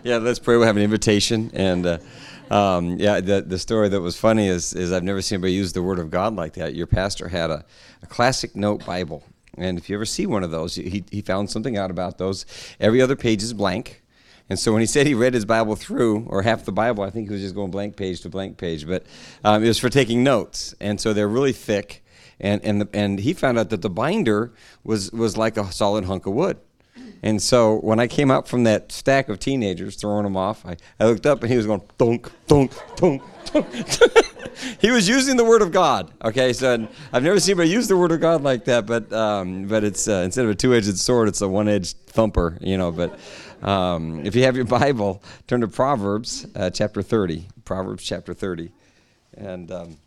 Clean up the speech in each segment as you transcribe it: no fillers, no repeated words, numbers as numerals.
Yeah, let's pray. We'll have an invitation. And the story that was funny is I've never seen anybody use the Word of God like that. Your pastor had a classic note Bible. And if you ever see one of those, he found something out about those. Every other page is blank. And so when he said he read his Bible through, or half the Bible, I think he was just going blank page to blank page. But it was for taking notes. And so they're really thick. And he found out that the binder was like a solid hunk of wood. And so when I came out from that stack of teenagers throwing them off, I looked up and he was going, thunk, thunk, thunk, thunk. He was using the Word of God. Okay, so I've never seen anybody use the Word of God like that, but it's instead of a two-edged sword, it's a one-edged thumper, But if you have your Bible, turn to Proverbs chapter 30. Proverbs chapter 30. And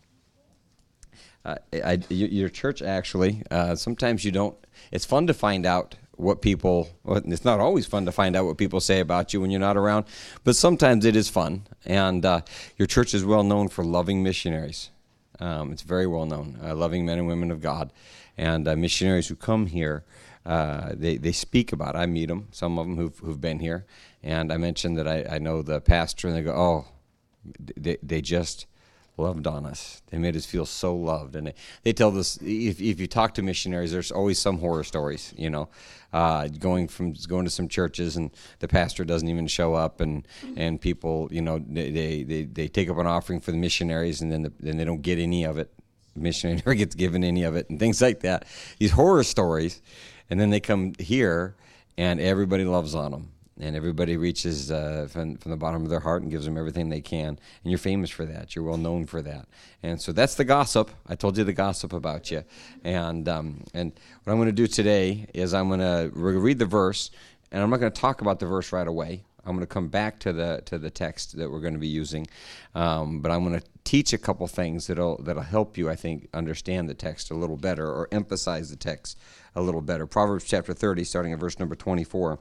your church actually, sometimes you don't, it's fun to find out what people, it's not always fun to find out what people say about you when you're not around, but sometimes it is fun. And your church is well known for loving missionaries. It's very well known, loving men and women of God. And missionaries who come here, they speak about it. I meet them, some of them who've been here. And I mentioned that I know the pastor, and they go, oh, they just loved on us. They made us feel so loved. And they tell this, if you talk to missionaries, there's always some horror stories, going to some churches and the pastor doesn't even show up, and people, they take up an offering for the missionaries, and then they don't get any of it. The missionary never gets given any of it, and things like that. These horror stories. And then they come here and everybody loves on them. And everybody reaches from the bottom of their heart and gives them everything they can. And you're famous for that. You're well known for that. And so that's the gossip. I told you the gossip about you. And what I'm going to do today is I'm going to read the verse, and I'm not going to talk about the verse right away. I'm going to come back to the text that we're going to be using. But I'm going to teach a couple things that'll help you, I think, understand the text a little better, or emphasize the text a little better. Proverbs chapter 30, starting at verse number 24.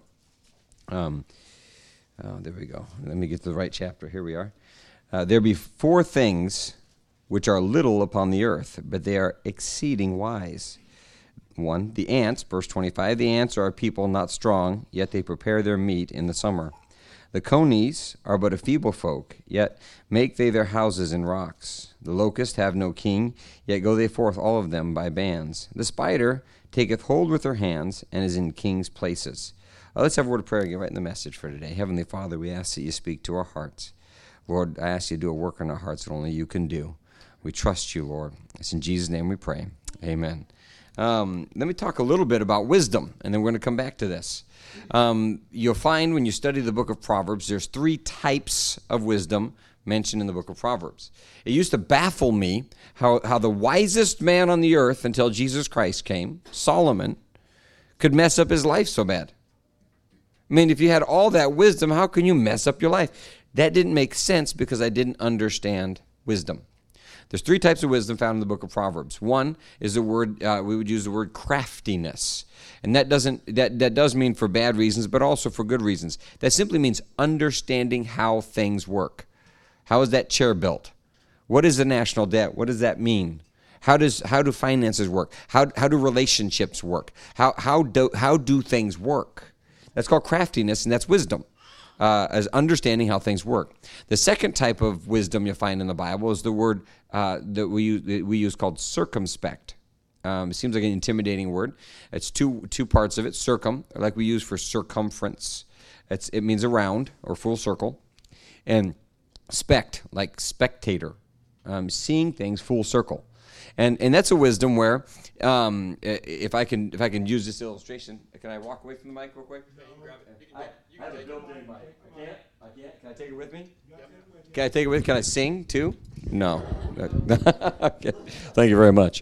There we go. Let me get to the right chapter. Here we are. There be 4 things which are little upon the earth, but they are exceeding wise. 1, the ants, verse 25. The ants are a people not strong, yet they prepare their meat in the summer. The conies are but a feeble folk, yet make they their houses in rocks. The locusts have no king, yet go they forth all of them by bands. The spider taketh hold with her hands, and is in kings' places. Let's have a word of prayer and get right in the message for today. Heavenly Father, we ask that you speak to our hearts. Lord, I ask you to do a work in our hearts that only you can do. We trust you, Lord. It's in Jesus' name we pray. Amen. Let me talk a little bit about wisdom, and then we're going to come back to this. You'll find when you study the book of Proverbs, there's 3 types of wisdom mentioned in the book of Proverbs. It used to baffle me how the wisest man on the earth until Jesus Christ came, Solomon, could mess up his life so bad. I mean, if you had all that wisdom, how can you mess up your life? That didn't make sense because I didn't understand wisdom. There's 3 types of wisdom found in the book of Proverbs. One is the word, we would use the word craftiness. And that does mean for bad reasons, but also for good reasons. That simply means understanding how things work. How is that chair built? What is the national debt? What does that mean? How do finances work? How do relationships work? How do things work? That's called craftiness, and that's wisdom, as understanding how things work. The second type of wisdom you'll find in the Bible is the word that we use called circumspect. It seems like an intimidating word. It's two parts of it. Circum, like we use for circumference. It means around or full circle. And spect, like spectator, seeing things full circle. And that's a wisdom where, if I can use this illustration, can I walk away from the mic real quick? No, you grab it. I have a built-in mic. I can't. Can I take it with me? Can I take it with? Can I sing too? No. Okay. Thank you very much.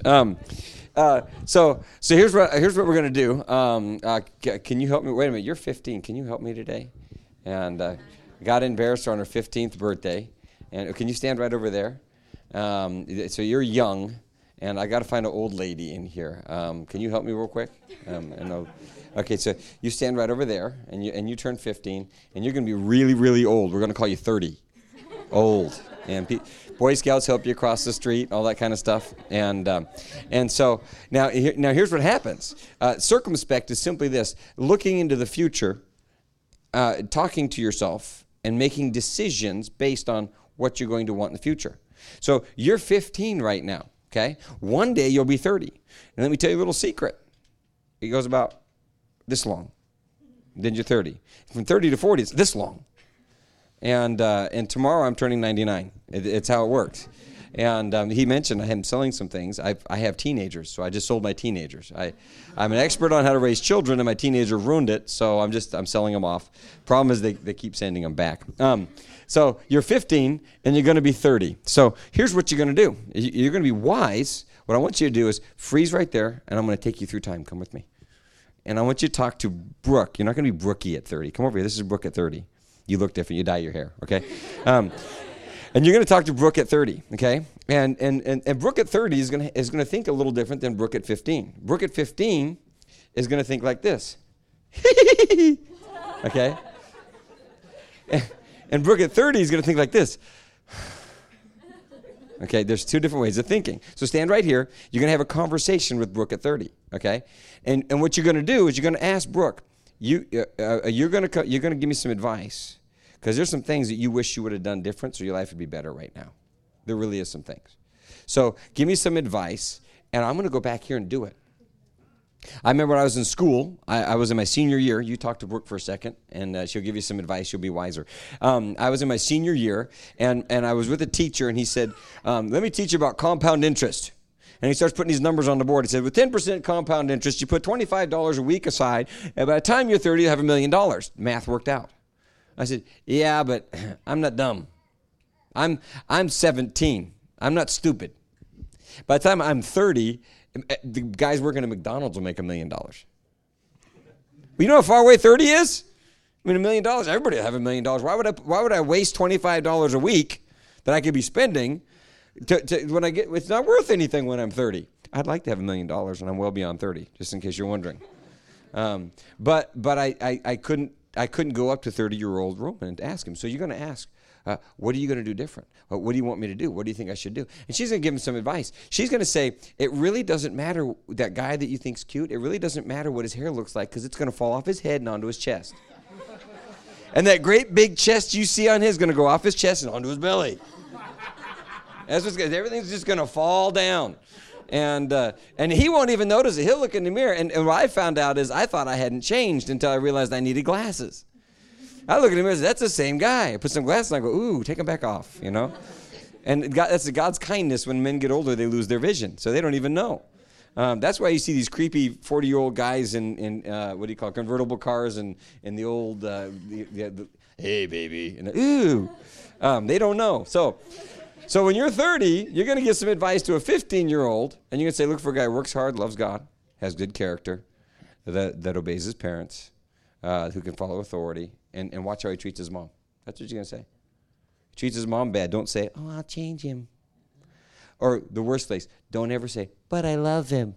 So here's what we're gonna do. Can you help me? Wait a minute. You're 15. Can you help me today? And got embarrassed on her 15th birthday. And can you stand right over there? So you're young. And I got to find an old lady in here. Can you help me real quick? Okay, so you stand right over there, and you turn 15, and you're going to be really, really old. We're going to call you 30. Old. And Boy Scouts help you across the street, all that kind of stuff. And so now here's what happens. Circumspect is simply this: looking into the future, talking to yourself, and making decisions based on what you're going to want in the future. So you're 15 right now, okay? One day you'll be 30. And let me tell you a little secret. It goes about this long. Then you're 30. From 30 to 40, it's this long. And tomorrow I'm turning 99. It's how it works. And he mentioned I'm selling some things. I have teenagers, so I just sold my teenagers. I'm an expert on how to raise children, and my teenager ruined it, so I'm selling them off. Problem is they keep sending them back. So you're 15, and you're going to be 30. So here's what you're going to do. You're going to be wise. What I want you to do is freeze right there, and I'm going to take you through time. Come with me. And I want you to talk to Brooke. You're not going to be Brookie at 30. Come over here. This is Brooke at 30. You look different. You dye your hair, okay? And you're going to talk to Brooke at 30, okay? And Brooke at 30 is going to think a little different than Brooke at 15. Brooke at 15 is going to think like this. Okay? And Brooke at 30 is going to think like this. Okay, there's two different ways of thinking. So stand right here. You're going to have a conversation with Brooke at 30, okay? And what you're going to do is you're going to ask Brooke, you're going to give me some advice. Because there's some things that you wish you would have done different so your life would be better right now. There really is some things. So give me some advice, and I'm going to go back here and do it. I remember when I was in school, I was in my senior year. You talk to Brooke for a second, and she'll give you some advice. You'll be wiser. I was in my senior year, and I was with a teacher, and he said, let me teach you about compound interest. And he starts putting these numbers on the board. He said, with 10% compound interest, you put $25 a week aside, and by the time you're 30, you have $1 million. Math worked out. I said, yeah, but I'm not dumb. I'm 17. I'm not stupid. By the time I'm 30, the guys working at McDonald's will make $1 million. Well, you know how far away 30 is? I mean, $1 million, everybody will have $1 million. Why would I waste $25 a week that I could be spending when I get, it's not worth anything when I'm 30. I'd like to have $1 million, and I'm well beyond 30, just in case you're wondering. But I couldn't go up to 30-year-old Roman and ask him. So you're going to ask, what are you going to do different? What do you want me to do? What do you think I should do? And she's going to give him some advice. She's going to say, it really doesn't matter that guy that you think's cute. It really doesn't matter what his hair looks like because it's going to fall off his head and onto his chest. And that great big chest you see on his is going to go off his chest and onto his belly. That's what's everything's just going to fall down. And he won't even notice it. He'll look in the mirror. And what I found out is I thought I hadn't changed until I realized I needed glasses. I look in the mirror and say, that's the same guy. I put some glasses on and I go, ooh, take them back off, you know. And that's God's kindness. When men get older, they lose their vision. So they don't even know. That's why you see these creepy 40-year-old guys in what do you call it, convertible cars and the old, hey, baby. And ooh, they don't know. So when you're 30, you're going to give some advice to a 15-year-old, and you're going to say, look for a guy who works hard, loves God, has good character, that obeys his parents, who can follow authority, and watch how he treats his mom. That's what you're going to say. He treats his mom bad. Don't say, oh, I'll change him. Or the worst place, don't ever say, but I love him.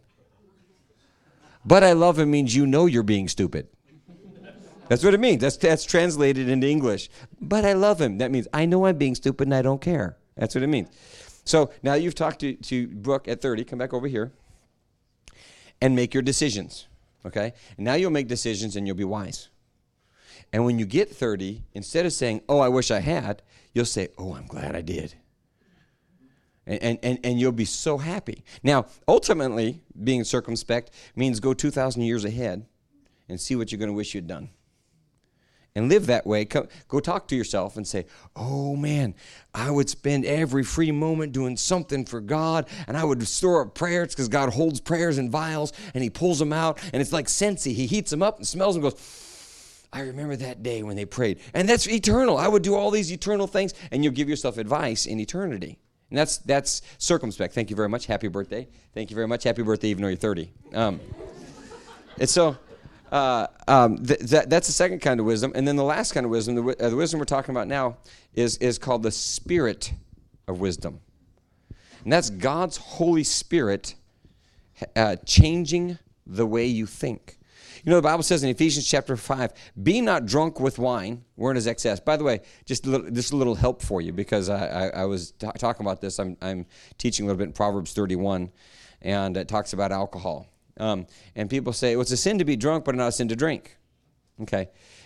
But I love him means you know you're being stupid. That's what it means. That's translated into English. But I love him. That means I know I'm being stupid and I don't care. That's what it means. So now you've talked to Brooke at 30. Come back over here and make your decisions, okay? And now you'll make decisions and you'll be wise. And when you get 30, instead of saying, oh, I wish I had, you'll say, oh, I'm glad I did. And you'll be so happy. Now, ultimately, being circumspect means go 2,000 years ahead and see what you're going to wish you'd done. And live that way. Go talk to yourself and say, oh, man, I would spend every free moment doing something for God, and I would store up prayers because God holds prayers in vials, and he pulls them out, and it's like Scentsy. He heats them up and smells them and goes, I remember that day when they prayed. And that's eternal. I would do all these eternal things, and you'll give yourself advice in eternity. And that's circumspect. Thank you very much. Happy birthday. Thank you very much. Happy birthday even though you're 30. And so... that's the second kind of wisdom. And then the last kind of wisdom, the wisdom we're talking about now, is called the spirit of wisdom. And that's God's Holy Spirit changing the way you think. You know, the Bible says in Ephesians chapter 5, be not drunk with wine, wherein is excess. By the way, just a little help for you, because I was talking about this. I'm teaching a little bit in Proverbs 31, and it talks about alcohol. And people say, well, it's a sin to be drunk, but not a sin to drink. Okay.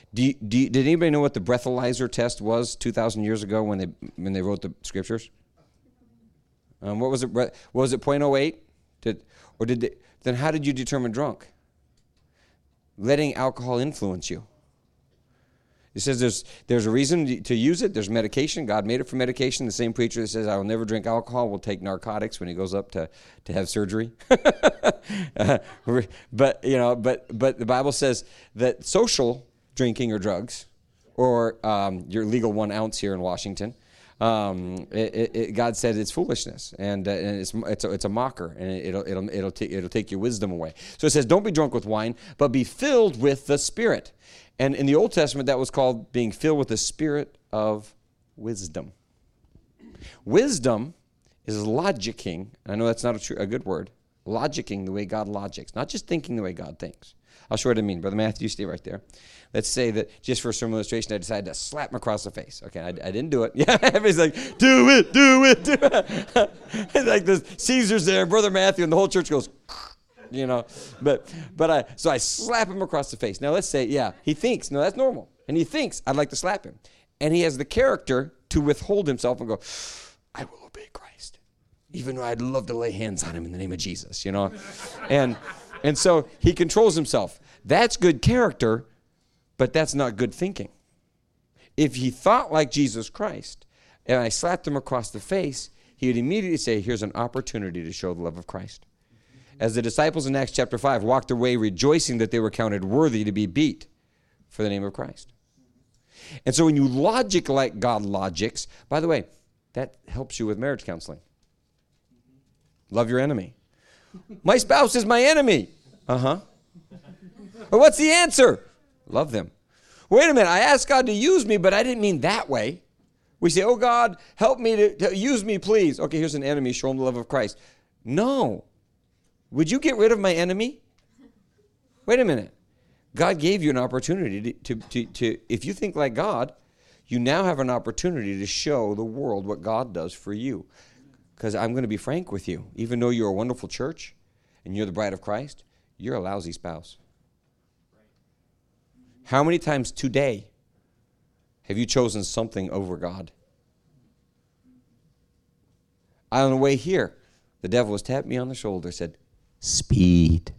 Did anybody know what the breathalyzer test was 2,000 years ago when they wrote the scriptures? What was it? Was it 0.08? Then how did you determine drunk? Letting alcohol influence you. It says there's a reason to use it. There's medication. God made it for medication. The same preacher that says, I will never drink alcohol will take narcotics when he goes up to have surgery. But the Bible says that social drinking or drugs, or your legal 1 ounce here in Washington, God said it's foolishness, and it's a mocker, and it'll take your wisdom away. So it says, don't be drunk with wine, but be filled with the Spirit. And in the Old Testament, that was called being filled with the spirit of wisdom. Wisdom is logicking. I know that's not a good word. Logicking the way God logics, not just thinking the way God thinks. I'll show you what I mean. Brother Matthew, stay right there. Let's say that just for some illustration, I decided to slap him across the face. Okay, I didn't do it. Yeah, everybody's like, do it. It's like the Caesar's there, Brother Matthew, and the whole church goes, so I slap him across the face. Now let's say, he thinks, no, that's normal. And he thinks, I'd like to slap him. And he has the character to withhold himself and go, I will obey Christ. Even though I'd love to lay hands on him in the name of Jesus, And so he controls himself. That's good character, but that's not good thinking. If he thought like Jesus Christ, and I slapped him across the face, he would immediately say, here's an opportunity to show the love of Christ. As the disciples in Acts chapter 5 walked away rejoicing that they were counted worthy to be beat for the name of Christ. And so when you logic like God logics, by the way, that helps you with marriage counseling. Love your enemy. My spouse is my enemy. But what's the answer? Love them. Wait a minute, I asked God to use me, but I didn't mean that way. We say, oh God, help me to use me, please. Okay, here's an enemy, show him the love of Christ. No. Would you get rid of my enemy? Wait a minute. God gave you an opportunity to if you think like God, you now have an opportunity to show the world what God does for you. Because I'm going to be frank with you. Even though you're a wonderful church and you're the bride of Christ, you're a lousy spouse. How many times today have you chosen something over God? On the way here, the devil has tapped me on the shoulder, said, speed.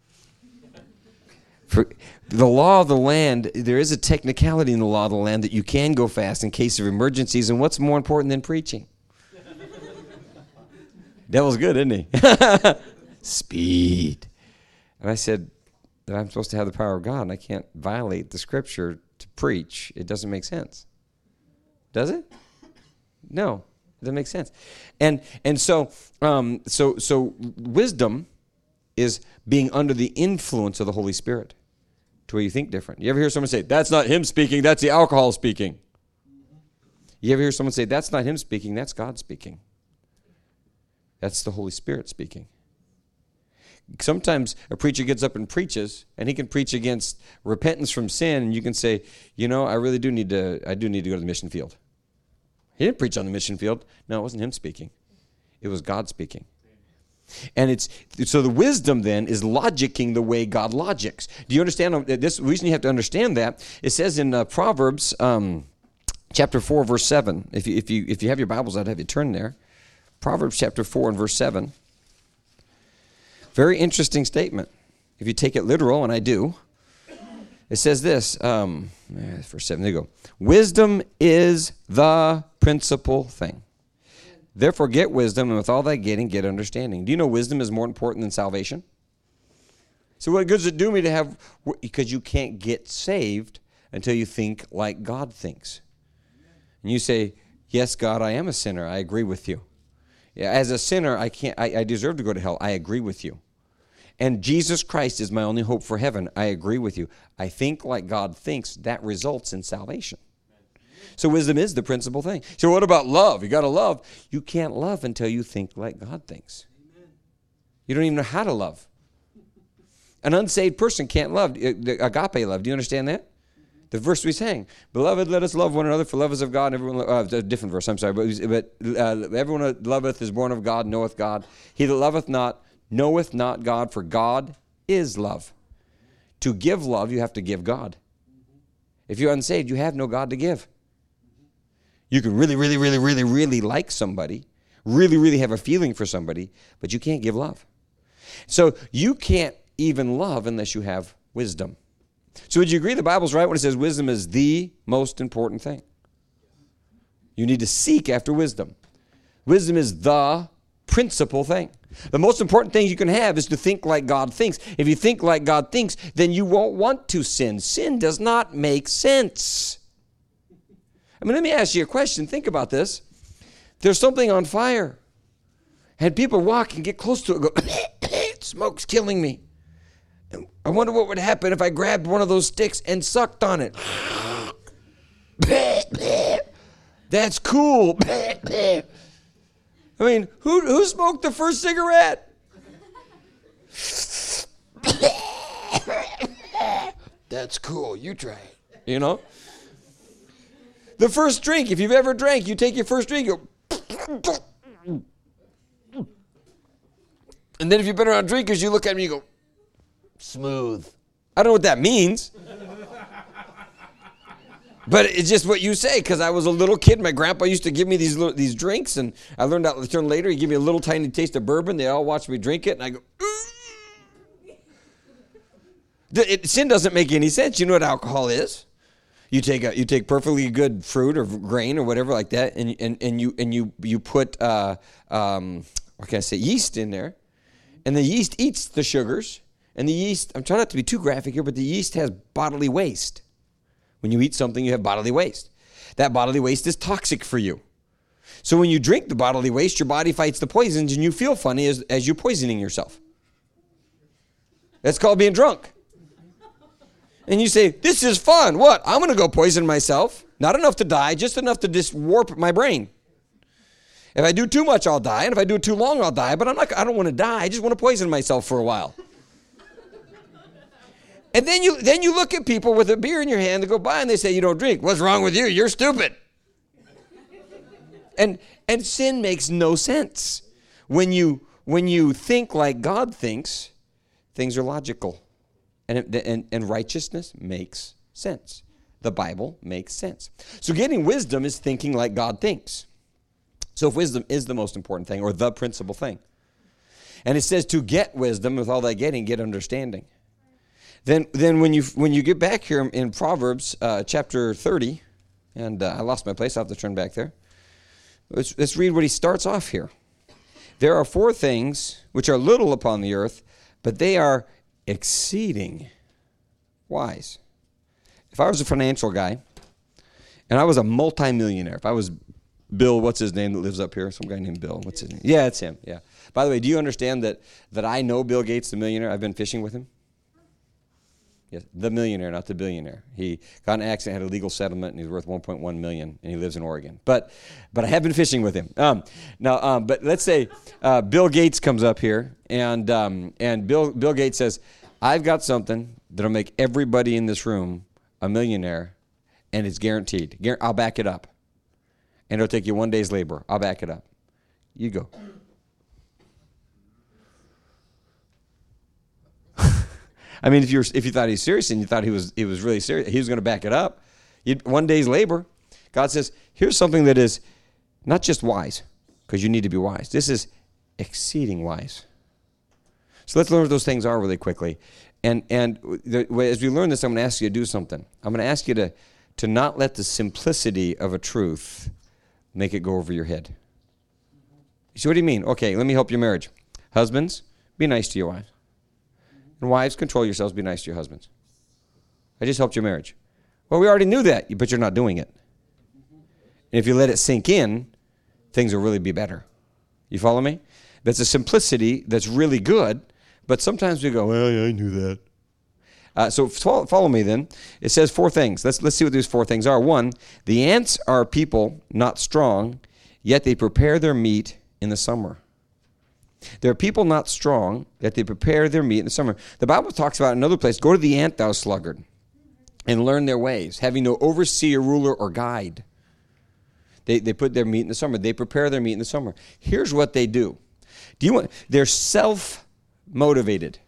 For the law of the land, there is a technicality in the law of the land that you can go fast in case of emergencies, and what's more important than preaching? Devil's good, isn't he? Speed. And I said that I'm supposed to have the power of God, and I can't violate the scripture to preach. It doesn't make sense. Does it? No, it doesn't make sense. And so wisdom is being under the influence of the Holy Spirit to where you think different. You ever hear someone say, that's not him speaking, that's the alcohol speaking? You ever hear someone say, that's not him speaking, that's God speaking? That's the Holy Spirit speaking. Sometimes a preacher gets up and preaches, and he can preach against repentance from sin, and you can say, I do need to go to the mission field. He didn't preach on the mission field. No, it wasn't him speaking. It was God speaking. And so the wisdom then is logicking the way God logics. Do you understand this? The reason you have to understand that, it says in Proverbs chapter 4, verse 7. If you have your Bibles, I'd have you turn there. Proverbs chapter 4 and verse 7. Very interesting statement. If you take it literal, and I do, it says this, verse 7, there you go. Wisdom is the principal thing. Therefore get wisdom, and with all thy getting, get understanding. Do you know wisdom is more important than salvation? So what good does it do me to have, because you can't get saved until you think like God thinks. And you say, yes, God, I am a sinner. I agree with you. Yeah, as a sinner, I deserve to go to hell. I agree with you. And Jesus Christ is my only hope for heaven. I agree with you. I think like God thinks. That results in salvation. So wisdom is the principal thing. So what about love? You got to love. You can't love until you think like God thinks. Amen. You don't even know how to love. An unsaved person can't love. The agape love. Do you understand that? The verse we sang, beloved, let us love one another, for love is of God. And everyone, a different verse, I'm sorry, but everyone that loveth is born of God, knoweth God. He that loveth not, knoweth not God, for God is love. To give love, you have to give God. If you're unsaved, you have no God to give. You can really, really, really, really, really like somebody, really, really have a feeling for somebody, but you can't give love. So you can't even love unless you have wisdom. So would you agree the Bible's right when it says wisdom is the most important thing? You need to seek after wisdom. Wisdom is the principal thing. The most important thing you can have is to think like God thinks. If you think like God thinks, then you won't want to sin. Sin does not make sense. I mean, let me ask you a question. Think about this. There's something on fire, and people walk and get close to it and go, smoke's killing me. I wonder what would happen if I grabbed one of those sticks and sucked on it. That's cool. I mean, who smoked the first cigarette? That's cool. You try it. You know? The first drink, if you've ever drank, you take your first drink, you go. And then if you've been around drinkers, you look at them and you go, smooth. I don't know what that means. But it's just what you say, because I was a little kid. My grandpa used to give me these drinks, and I learned out later later. He gave me a little tiny taste of bourbon. They all watched me drink it, and I go, sin doesn't make any sense. You know what alcohol is? You take perfectly good fruit or grain or whatever like that, and you put what can I say, yeast in there, and the yeast eats the sugars, and the yeast. I'm trying not to be too graphic here, but the yeast has bodily waste. When you eat something, you have bodily waste. That bodily waste is toxic for you. So when you drink the bodily waste, your body fights the poisons, and you feel funny as you're poisoning yourself. That's called being drunk. And you say, this is fun. What? I'm going to go poison myself. Not enough to die, just enough to just warp my brain. If I do too much, I'll die. And if I do it too long, I'll die. But I don't want to die. I just want to poison myself for a while. And then you look at people with a beer in your hand that go by and they say, you don't drink. What's wrong with you? You're stupid. And sin makes no sense. When you think like God thinks, things are logical. And righteousness makes sense. The Bible makes sense. So getting wisdom is thinking like God thinks. So if wisdom is the most important thing, or the principal thing, and it says to get wisdom, with all that getting, get understanding. Then when you get back here in Proverbs chapter 30, and I lost my place, I'll have to turn back there. Let's read what he starts off here. There are 4 things which are little upon the earth, but they are exceeding wise. If I was a financial guy, and I was a multimillionaire, if I was Bill, what's his name that lives up here? Some guy named Bill. What's his name? Yeah, it's him. Yeah. By the way, do you understand that I know Bill Gates, the millionaire? I've been fishing with him. Yes, the millionaire, not the billionaire. He got in an accident, had a legal settlement, and he's worth $1.1 million, and he lives in Oregon. But I have been fishing with him. But let's say Bill Gates comes up here, and Bill Gates says, I've got something that'll make everybody in this room a millionaire, and it's guaranteed. I'll back it up. And it'll take you 1 day's labor. I'll back it up. You go. I mean, if you thought he's serious and you thought he was really serious, he was going to back it up. 1 day's labor. God says, here's something that is not just wise, because you need to be wise. This is exceeding wise. So let's learn what those things are really quickly. And as we learn this, I'm going to ask you to do something. I'm going to ask you to not let the simplicity of a truth make it go over your head. You see what do you mean? Okay, let me help your marriage. Husbands, be nice to your wives. And wives, control yourselves, be nice to your husbands. I just helped your marriage. Well, we already knew that, but you're not doing it. And if you let it sink in, things will really be better. You follow me? That's a simplicity that's really good, but sometimes we go, well, yeah, I knew that. So follow me then. It says 4 things. Let's see what these 4 things are. 1, the ants are people not strong, yet they prepare their meat in the summer. There are people not strong, yet they prepare their meat in the summer. The Bible talks about another place, go to the ant, thou sluggard, and learn their ways, having no overseer, ruler, or guide. They put their meat in the summer. They prepare their meat in the summer. Here's what they do. They're self-motivated.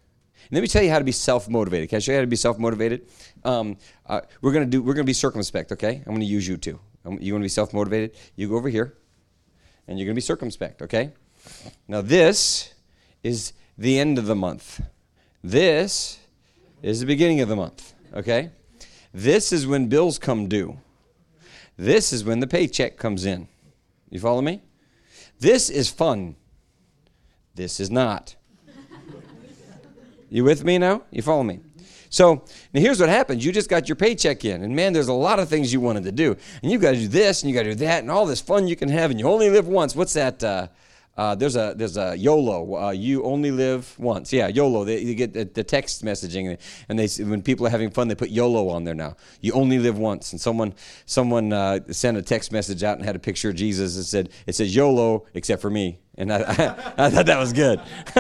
Let me tell you how to be self-motivated. Can I show you how to be self-motivated? We're gonna be circumspect, okay? I'm gonna use you too. You want to be self-motivated? You go over here, and you're gonna be circumspect, okay? Now this is the end of the month. This is the beginning of the month, okay? This is when bills come due. This is when the paycheck comes in. You follow me? This is fun. This is not. You with me now? You follow me? So now here's what happens. You just got your paycheck in. And man, there's a lot of things you wanted to do. And you've got to do this and you got to do that and all this fun you can have. And you only live once. What's that? There's a YOLO. You only live once. Yeah, YOLO. You get the text messaging. And when people are having fun, they put YOLO on there now. You only live once. And someone sent a text message out and had a picture of Jesus and it says YOLO except for me. And I thought that was good.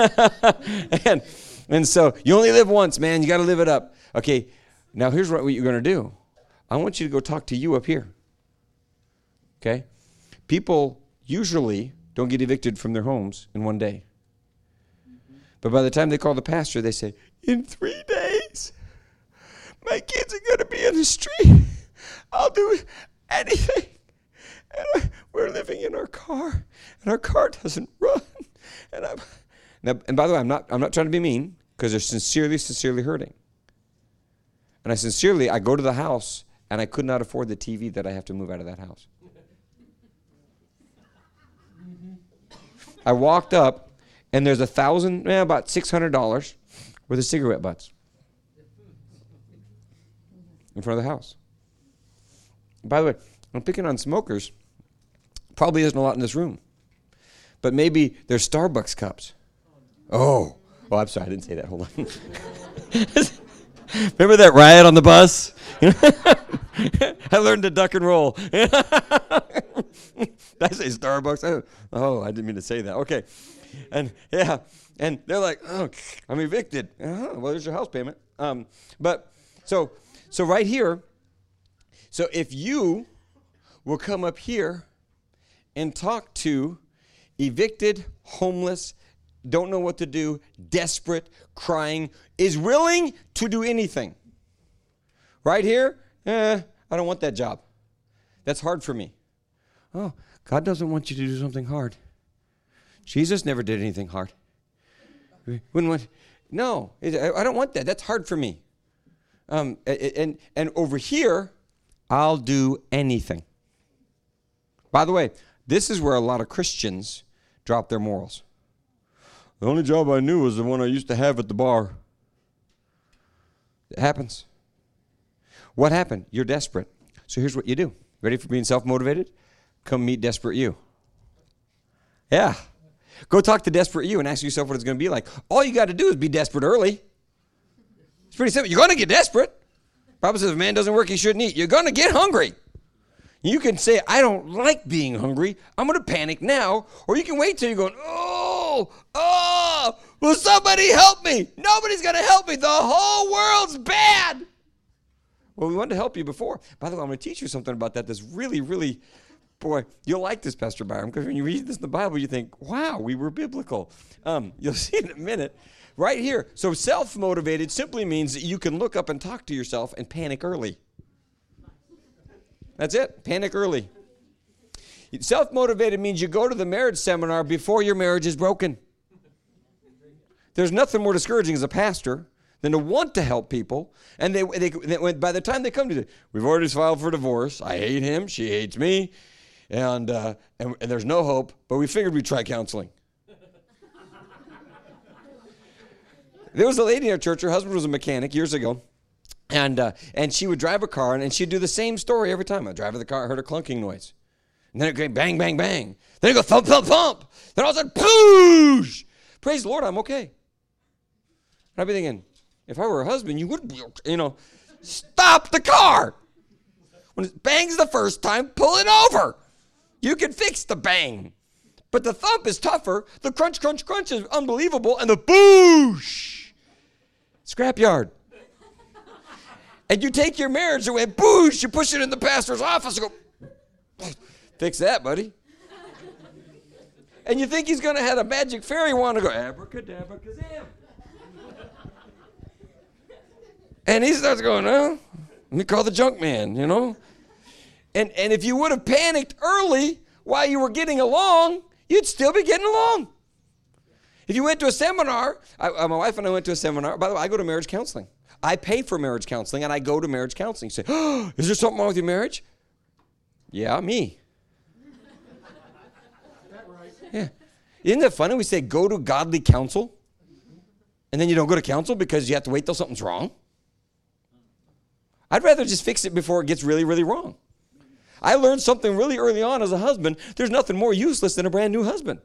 And so you only live once, man. You got to live it up. Okay, now here's what you're going to do. I want you to go talk to you up here. Okay? People usually don't get evicted from their homes in one day. But by the time they call the pastor, they say, in 3 days, my kids are going to be in the street. I'll do anything. And we're living in our car, and our car doesn't run. And by the way, I'm not trying to be mean, because they're sincerely hurting. And I go to the house, and I could not afford the TV that I have to move out of that house. I walked up, and there's about $600 worth of cigarette butts in front of the house. By the way, I'm picking on smokers. Probably isn't a lot in this room. But maybe there's Starbucks cups. Oh, I'm sorry, I didn't say that. Hold on. Remember that riot on the bus? I learned to duck and roll. Did I say Starbucks? I didn't mean to say that. Okay. And they're like, oh, I'm evicted. Well, there's your house payment. So right here, so if you will come up here and talk to evicted, homeless, don't know what to do, desperate, crying, is willing to do anything. Right here, I don't want that job. That's hard for me. Oh, God doesn't want you to do something hard. Jesus never did anything hard. No, I don't want that. That's hard for me. And over here, I'll do anything. By the way, this is where a lot of Christians drop their morals. The only job I knew was the one I used to have at the bar. It happens. What happened? You're desperate. So here's what you do. Ready for being self-motivated? Come meet desperate you. Yeah. Go talk to desperate you and ask yourself what it's going to be like. All you got to do is be desperate early. It's pretty simple. You're going to get desperate. The Bible says if a man doesn't work, he shouldn't eat. You're going to get hungry. You can say, I don't like being hungry. I'm going to panic now. Or you can wait till you're going, will somebody help me? Nobody's going to help me. The whole world's bad. Well, we wanted to help you before. By the way, I'm going to teach you something about that that's really, really, boy, you'll like this, Pastor Byram, because when you read this in the Bible, you think, wow, we were biblical. You'll see in a minute. Right here. So self-motivated simply means that you can look up and talk to yourself and panic early. That's it. Panic early. Self-motivated means you go to the marriage seminar before your marriage is broken. There's nothing more discouraging as a pastor than to want to help people, and they by the time they come to it, we've already filed for divorce. I hate him. She hates me, and there's no hope. But we figured we'd try counseling. There was a lady in our church. Her husband was a mechanic years ago. And she would drive a car, and she'd do the same story every time. I'd drive the car, I heard a clunking noise. And then it'd go bang, bang, bang. Then it'd go thump, thump, thump. Then all of a sudden, poosh! Praise the Lord, I'm okay. And I'd be thinking, if I were a husband, you would, stop the car. When it bangs the first time, pull it over. You can fix the bang. But the thump is tougher. The crunch, crunch, crunch is unbelievable. And the boosh! Scrapyard. And you take your marriage away, boosh, you push it in the pastor's office and go, fix that, buddy. And you think he's going to have a magic fairy wand to go, abracadabra, kazam. And he starts going, let me call the junk man, you know. And if you would have panicked early while you were getting along, you'd still be getting along. If you went to a seminar, my wife and I went to a seminar. By the way, I go to marriage counseling. I pay for marriage counseling, and I go to marriage counseling. You say, oh, is there something wrong with your marriage? Yeah, me. Yeah. Isn't that funny? We say go to godly counsel, and then you don't go to counsel because you have to wait till something's wrong. I'd rather just fix it before it gets really, really wrong. I learned something really early on as a husband. There's nothing more useless than a brand new husband.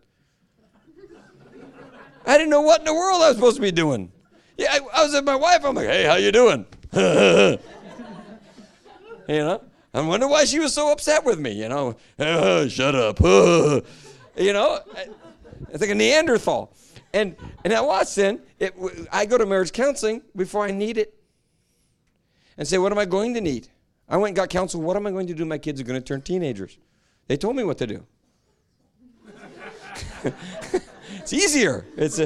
I didn't know what in the world I was supposed to be doing. Yeah, I was with my wife. I'm like, hey, how you doing? You know, I wonder why she was so upset with me, you know. Shut up. You know, it's like a Neanderthal. And now watch then. I go to marriage counseling before I need it. And say, what am I going to need? I went and got counsel. What am I going to do? My kids are going to turn teenagers. They told me what to do. It's easier.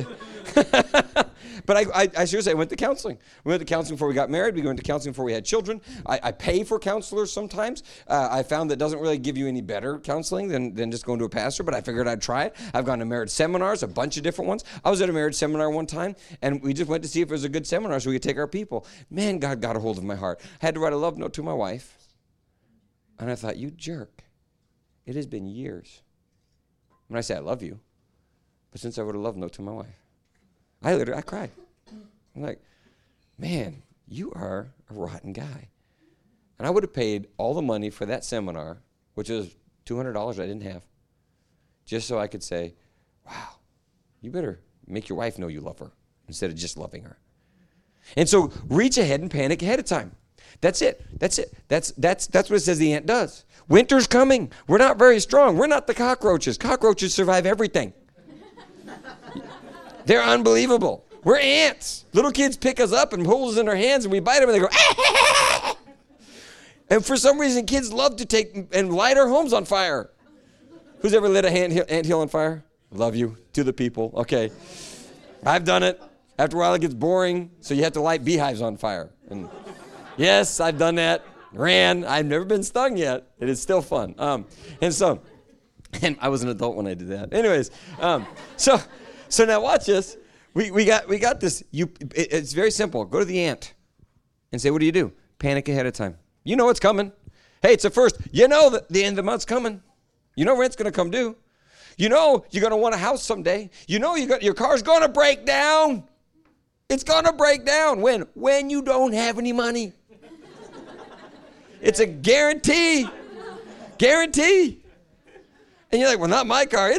But I seriously, I went to counseling. We went to counseling before we got married. We went to counseling before we had children. I pay for counselors sometimes. I found that doesn't really give you any better counseling than just going to a pastor, but I figured I'd try it. I've gone to marriage seminars, a bunch of different ones. I was at a marriage seminar one time, and we just went to see if it was a good seminar so we could take our people. Man, God got a hold of my heart. I had to write a love note to my wife, and I thought, you jerk. It has been years. When I say I love you, but since I wrote a love note to my wife, I cried. I'm like, man, you are a rotten guy. And I would have paid all the money for that seminar, which was $200 I didn't have, just so I could say, wow, you better make your wife know you love her instead of just loving her. And so reach ahead and panic ahead of time. That's it. That's what it says the ant does. Winter's coming. We're not very strong. We're not the cockroaches. Cockroaches survive everything. They're unbelievable. We're ants. Little kids pick us up and hold us in their hands, and we bite them, and they go, ah! And for some reason, kids love to take and light our homes on fire. Who's ever lit an anthill on fire? Love you. To the people. Okay. I've done it. After a while, it gets boring, so you have to light beehives on fire. And yes, I've done that. Ran. I've never been stung yet. It is still fun. And I was an adult when I did that. Anyways, so now watch this. We got this. It's very simple. Go to the ant and say, what do? Panic ahead of time. You know it's coming. Hey, it's the first. You know that the end of the month's coming. You know rent's going to come due. You know you're going to want a house someday. You know your car's going to break down. It's going to break down. When? When you don't have any money. It's a guarantee. Guarantee. And you're like, well, not my car.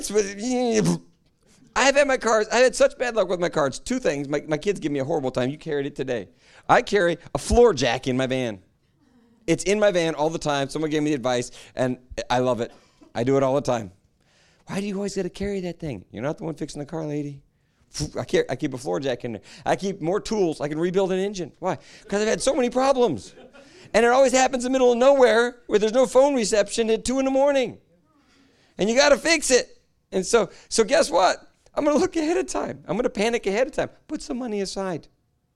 I've had such bad luck with my cars. Two things. My kids give me a horrible time. You carried it today. I carry a floor jack in my van. It's in my van all the time. Someone gave me the advice, and I love it. I do it all the time. Why do you always got to carry that thing? You're not the one fixing the car, lady. I keep a floor jack in there. I keep more tools. I can rebuild an engine. Why? Because I've had so many problems. And it always happens in the middle of nowhere where there's no phone reception at 2 a.m. And you got to fix it. And so guess what? I'm going to look ahead of time. I'm going to panic ahead of time. Put some money aside.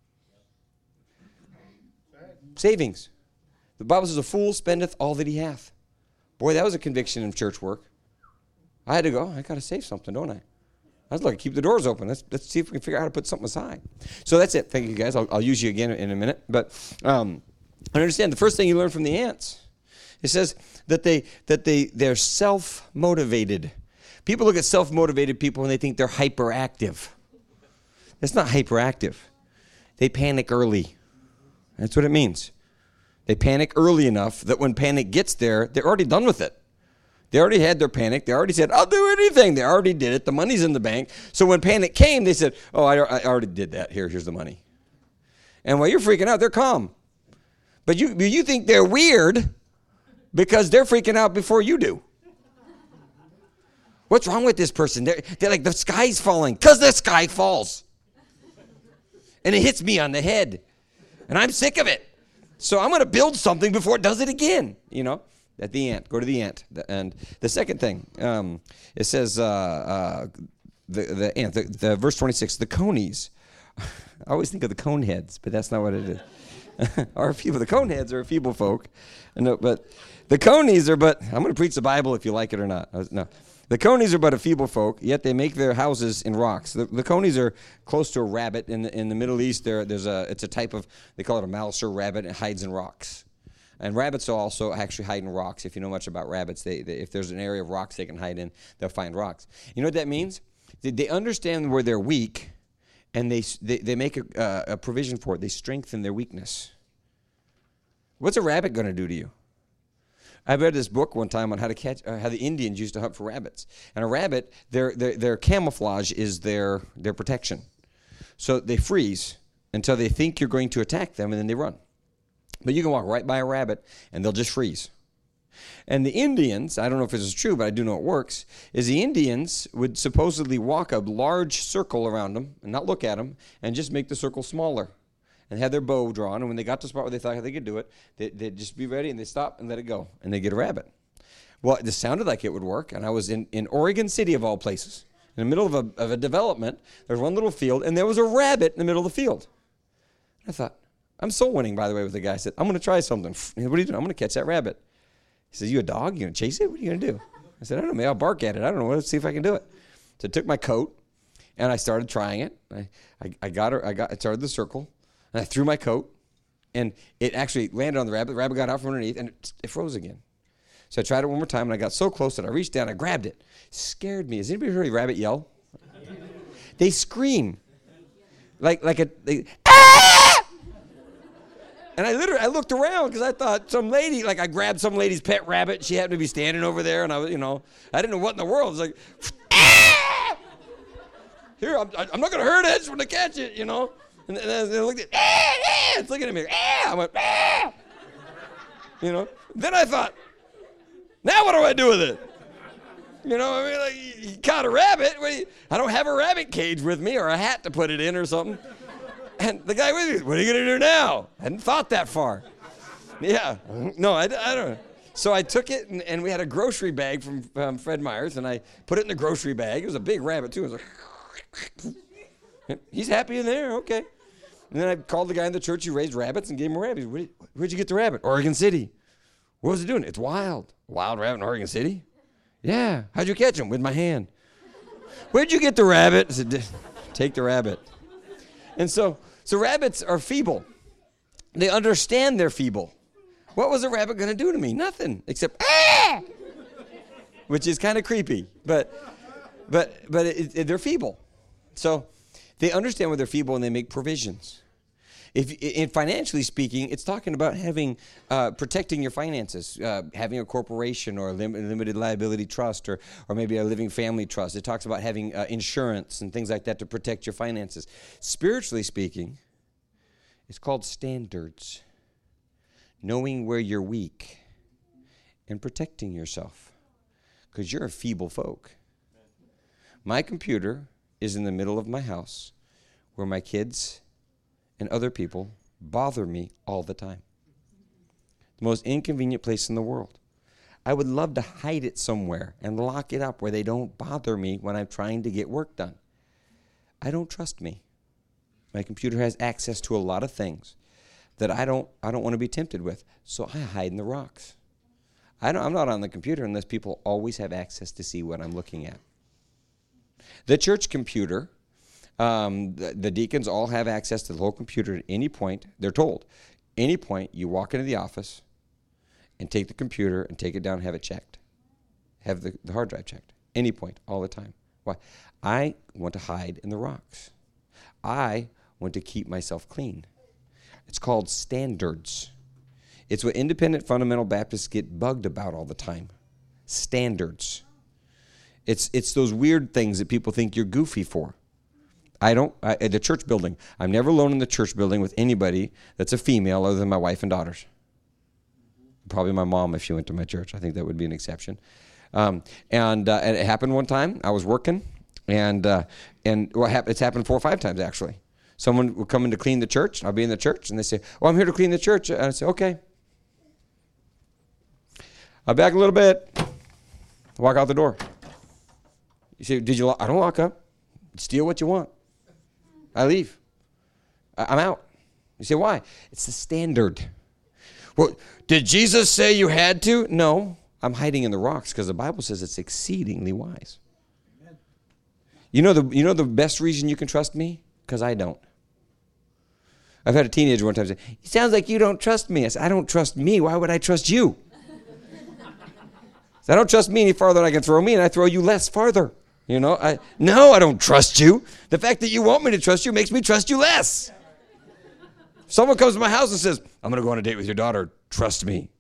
Savings. The Bible says, a fool spendeth all that he hath. Boy, that was a conviction in church work. I had to go, I got to save something, don't I? I was like, keep the doors open. Let's see if we can figure out how to put something aside. So that's it. Thank you, guys. I'll use you again in a minute. But I understand the first thing you learn from the ants, it says that they're self-motivated. People look at self-motivated people and they think they're hyperactive. That's not hyperactive. They panic early. That's what it means. They panic early enough that when panic gets there, they're already done with it. They already had their panic. They already said, I'll do anything. They already did it. The money's in the bank. So when panic came, they said, oh, I already did that. Here's the money. And while you're freaking out, they're calm. But you think they're weird because they're freaking out before you do. What's wrong with this person? They're like, the sky's falling. Because the sky falls. And it hits me on the head. And I'm sick of it. So I'm going to build something before it does it again. You know, at the ant. Go to the ant. And the second thing, it says, the ant, the verse 26, the conies. I always think of the cone heads, but that's not what it is. are feeble. The coneheads are a feeble folk. No, but the conies are but, I'm going to preach the Bible if you like it or not. No. The conies are but a feeble folk, yet they make their houses in rocks. The conies are close to a rabbit. In the Middle East, it's a type of, they call it a Mauser rabbit. It hides in rocks. And rabbits also actually hide in rocks. If you know much about rabbits, if there's an area of rocks they can hide in, they'll find rocks. You know what that means? They understand where they're weak, and they make a provision for it. They strengthen their weakness. What's a rabbit going to do to you? I read this book one time on how to catch, how the Indians used to hunt for rabbits. And a rabbit, their camouflage is their protection. So they freeze until they think you're going to attack them, and then they run. But you can walk right by a rabbit, and they'll just freeze. And the Indians, I don't know if this is true, but I do know it works, is the Indians would supposedly walk a large circle around them and not look at them and just make the circle smaller and have their bow drawn. And when they got to the spot where they thought they could do it, they'd just be ready, and they'd stop and let it go, and they'd get a rabbit. Well, it sounded like it would work, and I was in Oregon City, of all places. In the middle of a development, there's one little field, and there was a rabbit in the middle of the field. I thought, I'm soul winning, by the way, with the guy. I said, I'm going to try something. What are you doing? I'm going to catch that rabbit. He says, you a dog? You going to chase it? What are you going to do? I said, I don't know. Maybe I'll bark at it. I don't know. Let's see if I can do it. So I took my coat, and I started trying it. I started the circle, and I threw my coat, and it actually landed on the rabbit. The rabbit got out from underneath, and it froze again. So I tried it one more time, and I got so close that I reached down, I grabbed it. Scared me. Has anybody heard a rabbit yell? They scream. Ah! And I looked around because I thought some lady, I grabbed some lady's pet rabbit. She happened to be standing over there, and I didn't know what in the world. It was like, ah! Here, I'm not going to hurt it. I just want to catch it, And I looked at, it's looking at me. I went, Then I thought, now what do I do with it? You caught a rabbit. I don't have a rabbit cage with me or a hat to put it in or something. And the guy with me, what are you going to do now? I hadn't thought that far. Yeah. No, I don't know. So I took it, and we had a grocery bag from Fred Meyer's, and I put it in the grocery bag. It was a big rabbit, too. It was like, he's happy in there. Okay. And then I called the guy in the church who raised rabbits and gave him a rabbit. Where'd you get the rabbit? Oregon City. What was it doing? It's wild. Wild rabbit in Oregon City? Yeah. How'd you catch him? With my hand. Where'd you get the rabbit? I said, take the rabbit. And so rabbits are feeble. They understand they're feeble. What was a rabbit going to do to me? Nothing, except, ah! Which is kind of creepy. But they're feeble. So they understand where they're feeble, and they make provisions. In financially speaking, it's talking about protecting your finances, having a corporation or a limited liability trust or maybe a living family trust. It talks about having insurance and things like that to protect your finances. Spiritually speaking, it's called standards, knowing where you're weak and protecting yourself because you're a feeble folk. My computer is in the middle of my house where my kids and other people bother me all the time. The most inconvenient place in the world. I would love to hide it somewhere and lock it up where they don't bother me when I'm trying to get work done. I don't trust me. My computer has access to a lot of things that I don't want to be tempted with, so I hide in the rocks. I'm not on the computer unless people always have access to see what I'm looking at. The church computer, the deacons all have access to the whole computer at any point. They're told, any point you walk into the office and take the computer and take it down and have it checked. Have the hard drive checked. Any point, all the time. Why? I want to hide in the rocks. I want to keep myself clean. It's called standards. It's what independent fundamental Baptists get bugged about all the time. Standards. It's those weird things that people think you're goofy for. At the church building, I'm never alone in the church building with anybody that's a female other than my wife and daughters. Probably my mom if she went to my church. I think that would be an exception. And it happened one time. I was working, and what happened? It's happened 4 or 5 times actually. Someone would come in to clean the church. I'll be in the church, and they say, "Oh, I'm here to clean the church." And I say, "Okay." I'll back a little bit. Walk out the door. You say, "Did you lock?" I don't lock up. Steal what you want. I leave. I'm out. You say, why? It's the standard. Well, did Jesus say you had to? No, I'm hiding in the rocks because the Bible says it's exceedingly wise. Amen. You know the best reason you can trust me? Because I don't. I've had a teenager one time say, it sounds like you don't trust me. I said, I don't trust me. Why would I trust you? I don't trust me any farther than I can throw me, and I throw you less farther. No, I don't trust you. The fact that you want me to trust you makes me trust you less. Someone comes to my house and says, I'm going to go on a date with your daughter. Trust me.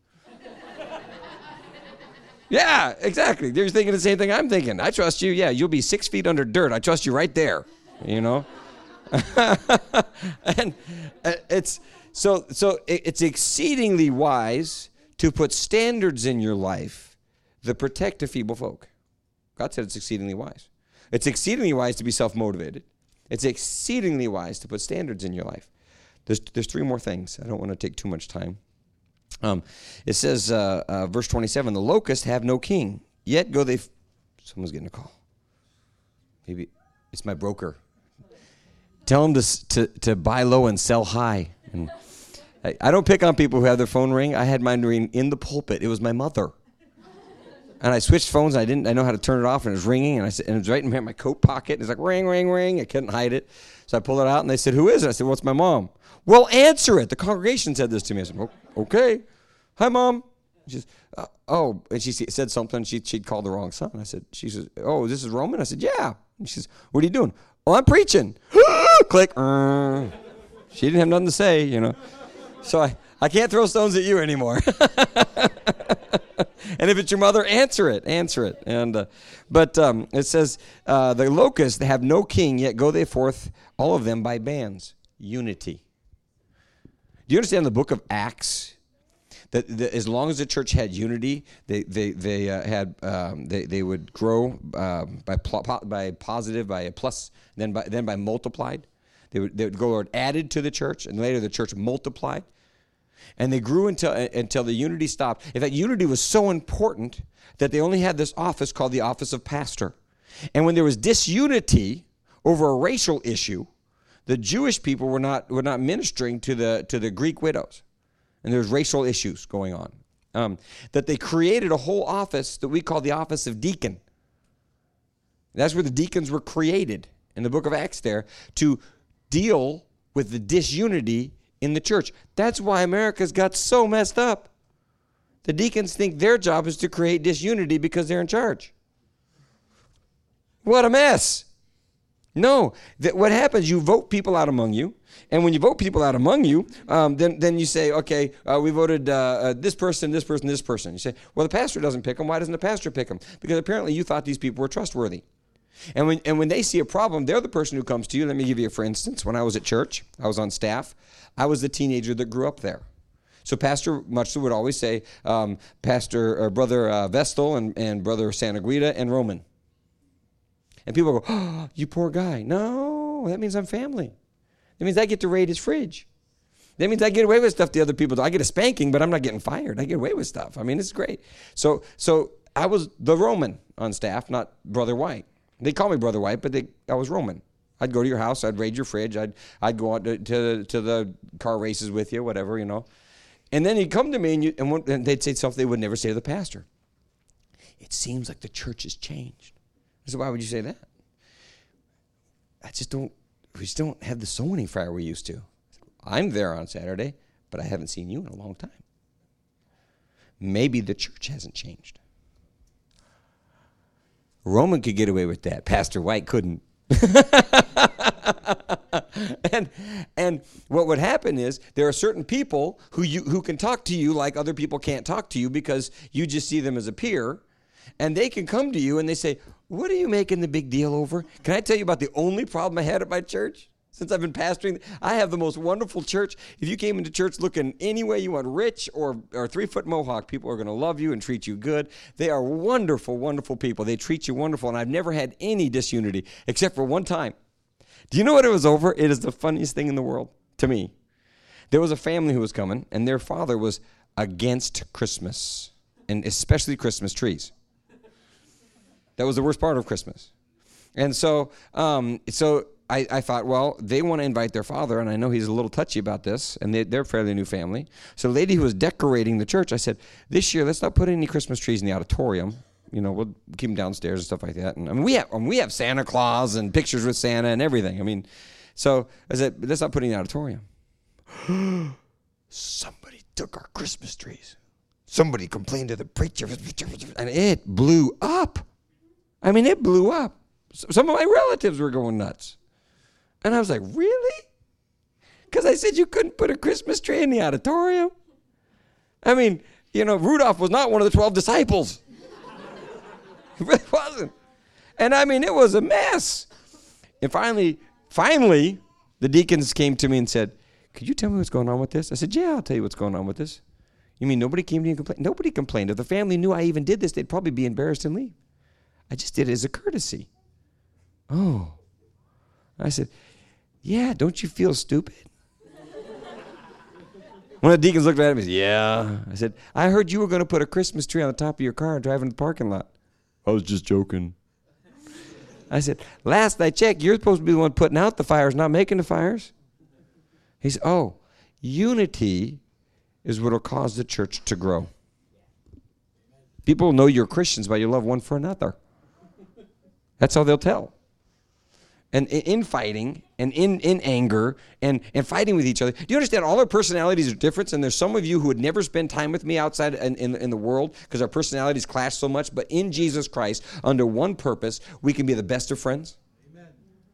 Yeah, exactly. They're thinking the same thing I'm thinking. I trust you. Yeah, you'll be 6 feet under dirt. I trust you right there. And it's exceedingly wise to put standards in your life that protect a feeble folk. God said it's exceedingly wise. It's exceedingly wise to be self-motivated. It's exceedingly wise to put standards in your life. There's 3 more things. I don't want to take too much time. It says, verse 27, the locusts have no king, yet go they... Someone's getting a call. Maybe it's my broker. Tell them to buy low and sell high. And I don't pick on people who have their phone ring. I had mine ring in the pulpit. It was my mother. And I switched phones. I know how to turn it off, and it was ringing. And it was right in my coat pocket. And it's like, ring, ring, ring. I couldn't hide it. So I pulled it out, and they said, who is it? I said, well, it's my mom. Well, answer it. The congregation said this to me. I said, oh, okay. Hi, Mom. She says, and she said something. She'd called the wrong son. She says, oh, this is Roman? I said, yeah. And she says, what are you doing? Oh, I'm preaching. Click. She didn't have nothing to say, So I can't throw stones at you anymore. And if it's your mother, answer it. And but it says, the locusts, they have no king, yet go they forth, all of them by bands. Unity. Do you understand the book of Acts? That as long as the church had unity, they would grow by positive, by a plus, then by multiplied. They would go added to the church, and later the church multiplied. And they grew until the unity stopped. In fact, unity was so important that they only had this office called the office of pastor. And when there was disunity over a racial issue, the Jewish people were not ministering to the Greek widows. And there was racial issues going on. That they created a whole office that we call the office of deacon. That's where the deacons were created in the book of Acts there to deal with the disunity in the church. That's why America's got so messed up. The deacons think their job is to create disunity because they're in charge. What a mess. No, what happens, you vote people out among you, and when you vote people out among you, then you say, okay, we voted this person. You say, well, the pastor doesn't pick them. Why doesn't the pastor pick them? Because apparently you thought these people were trustworthy. And when they see a problem, they're the person who comes to you. Let me give you for instance. When I was at church, I was on staff. I was the teenager that grew up there. So Pastor Mutchler would always say, Brother Vestal and Brother Santaguida and Roman. And people go, oh, you poor guy. No, that means I'm family. That means I get to raid his fridge. That means I get away with stuff the other people do. I get a spanking, but I'm not getting fired. I get away with stuff. I mean, it's great. So I was the Roman on staff, not Brother White. They call me Brother White, but I was Roman. I'd go to your house. I'd raid your fridge. I'd go out to the car races with you, whatever, And then he'd come to me, and they'd say stuff they would never say to the pastor. It seems like the church has changed. I said, why would you say that? We just don't have the sewing fire we used to. I'm there on Saturday, but I haven't seen you in a long time. Maybe the church hasn't changed. Roman could get away with that. Pastor White couldn't. And what would happen is there are certain people who can talk to you like other people can't talk to you because you just see them as a peer, and they can come to you and they say, what are you making the big deal over? Can I tell you about the only problem I had at my church? Since I've been pastoring, I have the most wonderful church. If you came into church looking any way you want, rich or 3-foot mohawk, people are going to love you and treat you good. They are wonderful, wonderful people. They treat you wonderful, and I've never had any disunity except for one time. Do you know what it was over? It is the funniest thing in the world to me. There was a family who was coming, and their father was against Christmas, and especially Christmas trees. That was the worst part of Christmas. And so I thought, well, they want to invite their father, and I know he's a little touchy about this, and they're a fairly new family. So the lady who was decorating the church, I said, this year, let's not put any Christmas trees in the auditorium. We'll keep them downstairs and stuff like that. And I mean, we have Santa Claus and pictures with Santa and everything. I mean, so I said, let's not put it in the auditorium. Somebody took our Christmas trees. Somebody complained to the preacher, and it blew up. I mean, it blew up. Some of my relatives were going nuts. And I was like, really? Because I said you couldn't put a Christmas tree in the auditorium? I mean, Rudolph was not one of the 12 disciples. It really wasn't. And I mean, it was a mess. And finally, the deacons came to me and said, could you tell me what's going on with this? I said, yeah, I'll tell you what's going on with this. You mean nobody came to you and complained? Nobody complained. If the family knew I even did this, they'd probably be embarrassed and leave. I just did it as a courtesy. Oh. I said, yeah, don't you feel stupid? One of the deacons looked at me and said, yeah. I said, I heard you were going to put a Christmas tree on the top of your car and drive in the parking lot. I was just joking. I said, last I checked, you're supposed to be the one putting out the fires, not making the fires. He said, oh, unity is what will cause the church to grow. People will know you're Christians by your love one for another. That's how they'll tell. And in fighting and in anger and fighting with each other. Do you understand all our personalities are different? And there's some of you who would never spend time with me outside in the world because our personalities clash so much. But in Jesus Christ, under one purpose, we can be the best of friends. Amen.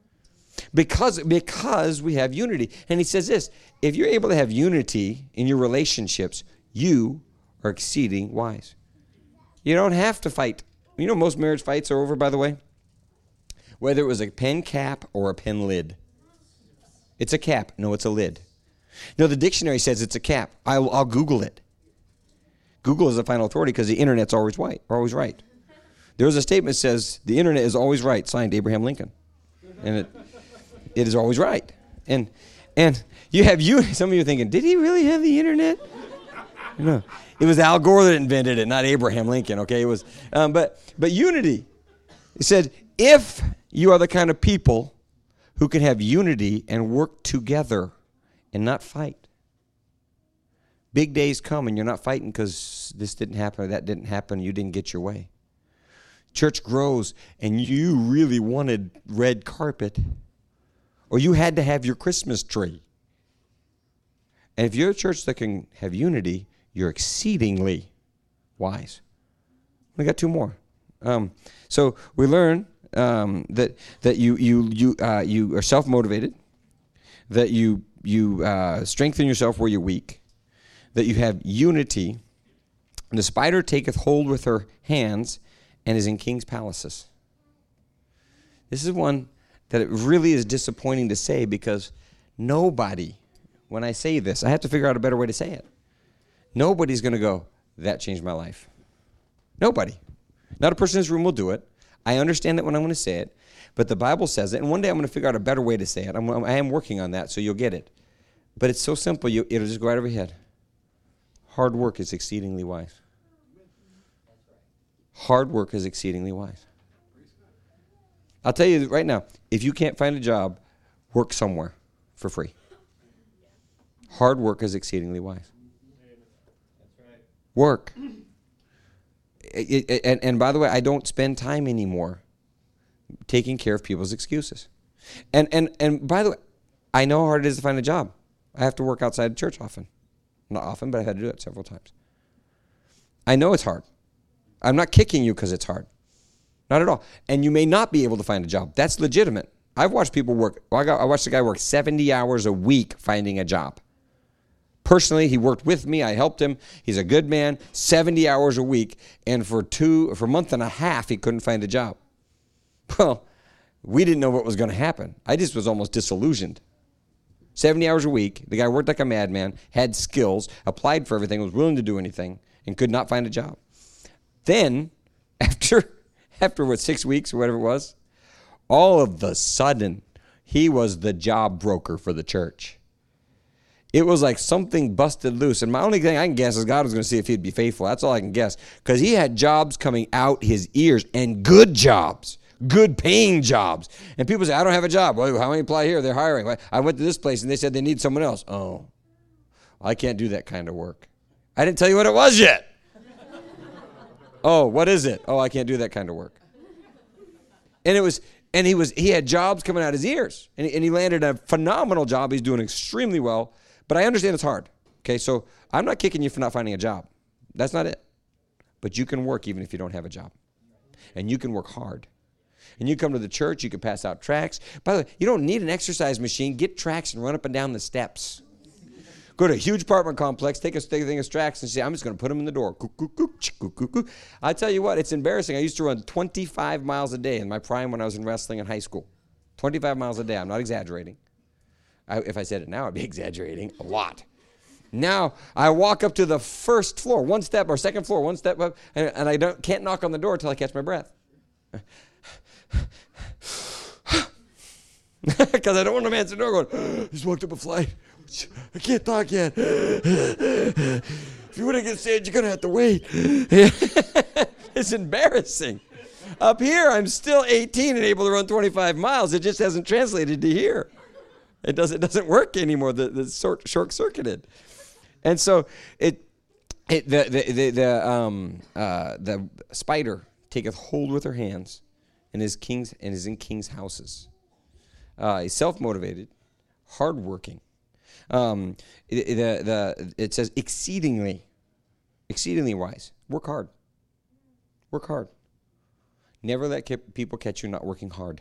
Because we have unity. And he says this, if you're able to have unity in your relationships, you are exceeding wise. You don't have to fight. Most marriage fights are over, by the way. Whether it was a pen cap or a pen lid. It's a cap. No, it's a lid. No, the dictionary says it's a cap. I'll Google it. Google is the final authority because the internet's always right. There was a statement that says the internet is always right, signed Abraham Lincoln. And it is always right. And you have some of you are thinking, did he really have the internet? No. It was Al Gore that invented it, not Abraham Lincoln, okay? It was but unity. It said, if you are the kind of people who can have unity and work together and not fight. Big days come and you're not fighting because this didn't happen or that didn't happen, you didn't get your way. Church grows and you really wanted red carpet or you had to have your Christmas tree. And if you're a church that can have unity, you're exceedingly wise. We got two more. So we learn that you are self-motivated, that you strengthen yourself where you're weak, that you have unity, and the spider taketh hold with her hands and is in king's palaces. This is one that it really is disappointing to say because nobody, when I say this, I have to figure out a better way to say it. Nobody's going to go, that changed my life. Nobody. Not a person in this room will do it. I understand that when I'm going to say it, but the Bible says it, and one day I'm going to figure out a better way to say it. I am working on that, so you'll get it. But it's so simple, it'll just go right over your head. Hard work is exceedingly wise. Hard work is exceedingly wise. I'll tell you right now, if you can't find a job, work somewhere for free. Hard work is exceedingly wise. Work. And by the way, I don't spend time anymore taking care of people's excuses. And by the way, I know how hard it is to find a job. I have to work outside the church often. Not often, but I've had to do it several times. I know it's hard. I'm not kicking you because it's hard. Not at all. And you may not be able to find a job. That's legitimate. I've watched people work. I watched a guy work 70 hours a week finding a job. Personally, he worked with me. I helped him. He's a good man. 70 hours a week. And for a month and a half, he couldn't find a job. Well, we didn't know what was going to happen. I just was almost disillusioned. 70 hours a week. The guy worked like a madman, had skills, applied for everything, was willing to do anything, and could not find a job. Then, after 6 weeks or whatever it was, all of a sudden, he was the job broker for the church. It was like something busted loose. And my only thing I can guess is God was going to see if he'd be faithful. That's all I can guess. Because he had jobs coming out his ears, and good jobs. good paying jobs. And people say, I don't have a job. Well, how many apply here? They're hiring. I went to this place and they said they need someone else. Oh, I can't do that kind of work. I didn't tell you what it was yet. Oh, what is it? Oh, I can't do that kind of work. And he had jobs coming out his ears. And he landed a phenomenal job. He's doing extremely well. But I understand it's hard. Okay, so I'm not kicking you for not finding a job. That's not it. But you can work even if you don't have a job. And you can work hard. And you come to the church, you can pass out tracts. By the way, you don't need an exercise machine. Get tracts and run up and down the steps. Go to a huge apartment complex, take a thing of tracts and say, I'm just going to put them in the door. I tell you what, it's embarrassing. I used to run 25 miles a day in my prime when I was in wrestling in high school. 25 miles a day. I'm not exaggerating. If I said it now, I'd be exaggerating a lot. Now, I walk up to the first floor, one step, or second floor, one step up, and I can't knock on the door until I catch my breath. Because I don't want them to answer the door going, just walked up a flight. I can't talk yet. If you want to get saved, you're going to have to wait. It's embarrassing. Up here, I'm still 18 and able to run 25 miles. It just hasn't translated to here. It doesn't work anymore. The short-circuited. And so the spider taketh hold with her hands and is in king's houses. He's self-motivated, hardworking. It says exceedingly wise. Work hard. Work hard. Never let people catch you not working hard.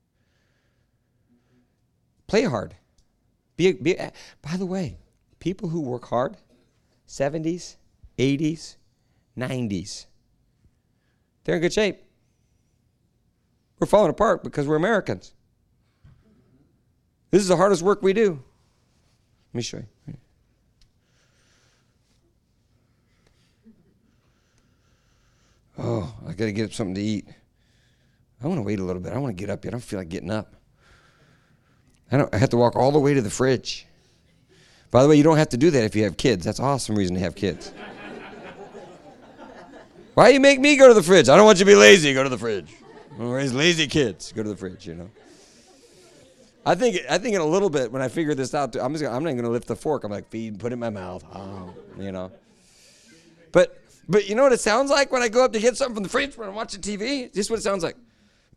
Play hard. By the way, people who work hard, 70s, 80s, 90s, they're in good shape. We're falling apart because we're Americans. This is the hardest work we do. Let me show you. Oh, I got to get something to eat. I want to wait a little bit. I want to get up yet. I don't feel like getting up. I have to walk all the way to the fridge. By the way, you don't have to do that if you have kids. That's an awesome reason to have kids. Why you make me go to the fridge? I don't want you to be lazy. Go to the fridge. I'm going to raise lazy kids. Go to the fridge, you know. I think in a little bit when I figure this out, I'm not going to lift the fork. I'm like, feed, put it in my mouth. Oh, you know. But you know what it sounds like when I go up to get something from the fridge when I'm watching TV? This is what it sounds like.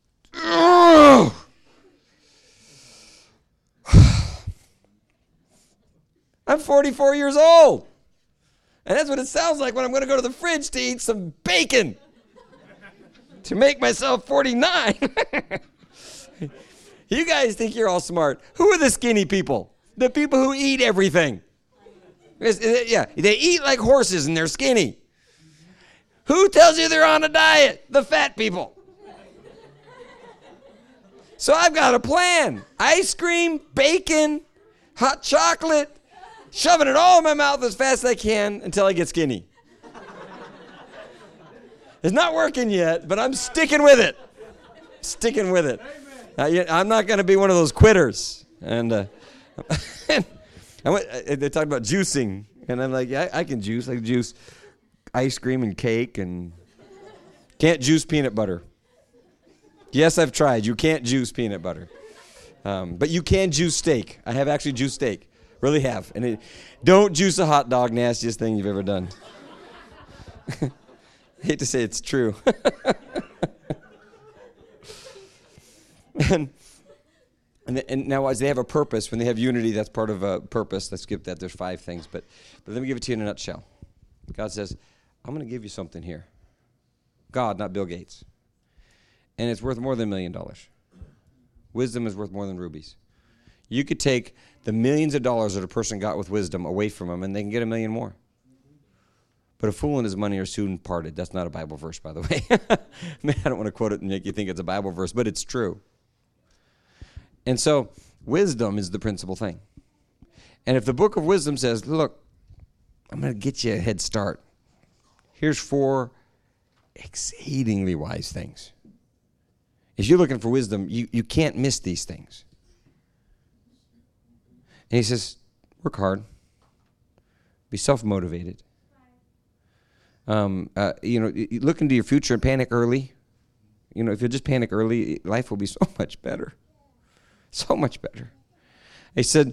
I'm 44 years old. And that's what it sounds like when I'm going to go to the fridge to eat some bacon. To make myself 49. You guys think you're all smart. Who are the skinny people? The people who eat everything. Yeah, they eat like horses and they're skinny. Who tells you they're on a diet? The fat people. So I've got a plan. Ice cream, bacon, hot chocolate, shoving it all in my mouth as fast as I can until I get skinny. It's not working yet, but I'm sticking with it. Sticking with it. I'm not going to be one of those quitters. And they talked about juicing, and I'm like, yeah, I can juice. I can juice ice cream and cake, and can't juice peanut butter. Yes, I've tried. You can't juice peanut butter. But you can juice steak. I have actually juiced steak. Really have. And don't juice a hot dog, nastiest thing you've ever done. I hate to say it's true. And now as they have a purpose, when they have unity, that's part of a purpose. Let's skip that. There's 5 things. But let me give it to you in a nutshell. God says, I'm going to give you something here. God, not Bill Gates. And it's worth more than $1 million. Wisdom is worth more than rubies. You could take the millions of dollars that a person got with wisdom away from them, and they can get $1 million more. But a fool and his money are soon parted. That's not a Bible verse, by the way. I don't want to quote it and make you think it's a Bible verse, but it's true. And so wisdom is the principal thing. And if the book of wisdom says, look, I'm going to get you a head start. Here's 4 exceedingly wise things. If you're looking for wisdom, you can't miss these things. And he says, work hard. Be self-motivated. Look into your future and panic early. If you just panic early, life will be so much better. So much better. He said,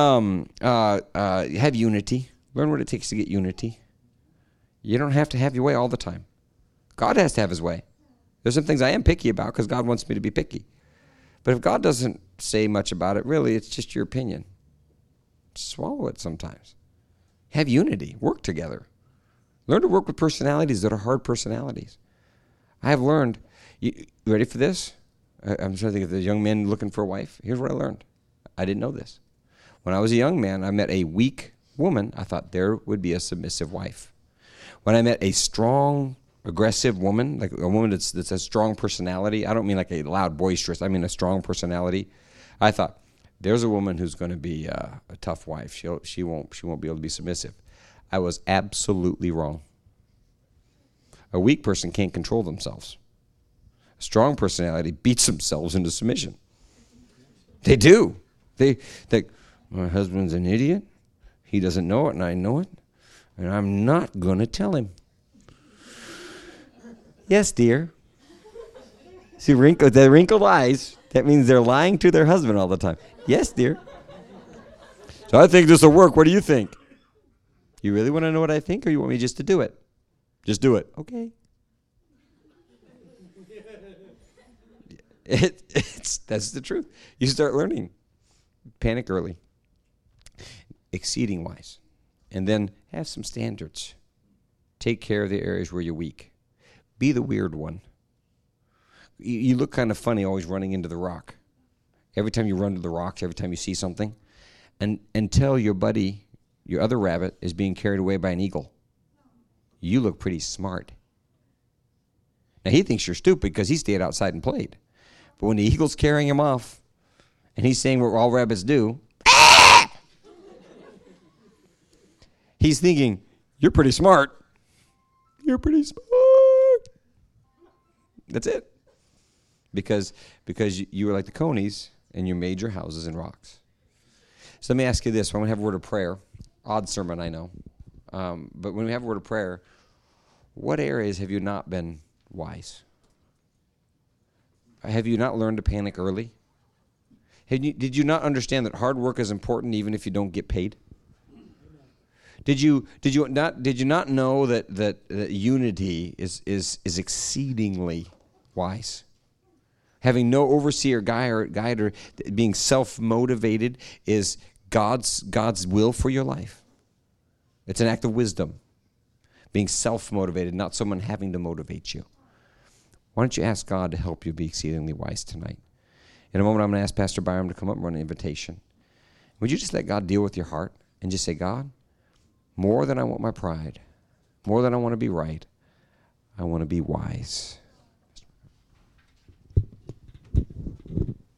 have unity. Learn what it takes to get unity. You don't have to have your way all the time. God has to have his way. There's some things I am picky about because God wants me to be picky. But if God doesn't say much about it, really, it's just your opinion. Swallow it sometimes. Have unity. Work together. Learn to work with personalities that are hard personalities. I have learned. You ready for this? I'm trying to think of the young men looking for a wife. Here's what I learned. I didn't know this. When I was a young man, I met a weak woman. I thought there would be a submissive wife. When I met a strong, aggressive woman, like a woman that's a strong personality, I don't mean like a loud, boisterous, I mean a strong personality, I thought, there's a woman who's going to be a tough wife. She won't be able to be submissive. I was absolutely wrong. A weak person can't control themselves. A strong personality beats themselves into submission. They do. They think, my husband's an idiot. He doesn't know it, and I know it. And I'm not going to tell him. Yes, dear. See, the wrinkled eyes, that means they're lying to their husband all the time. Yes, dear. So I think this will work. What do you think? You really want to know what I think, or you want me just to do it? Just do it. Okay. That's the truth. You start learning. Panic early. Exceeding wise. And then have some standards. Take care of the areas where you're weak. Be the weird one. You look kind of funny always running into the rock. Every time you run to the rocks, every time you see something, and until your buddy, your other rabbit, is being carried away by an eagle. You look pretty smart. Now, he thinks you're stupid because he stayed outside and played. But when the eagle's carrying him off, and he's saying what all rabbits do, he's thinking, you're pretty smart. You're pretty smart. That's it. Because you were like the conies, and you made your houses in rocks. So let me ask you this. When we have a word of prayer, odd sermon, I know. But when we have a word of prayer, what areas have you not been wise? Have you not learned to panic early? Did you not understand that hard work is important even if you don't get paid? Did you not know that unity is exceedingly wise? Having no overseer, guide, or being self-motivated is God's will for your life. It's an act of wisdom. Being self-motivated, not someone having to motivate you. Why don't you ask God to help you be exceedingly wise tonight? In a moment, I'm going to ask Pastor Byram to come up and run an invitation. Would you just let God deal with your heart and just say, God, more than I want my pride, more than I want to be right, I want to be wise.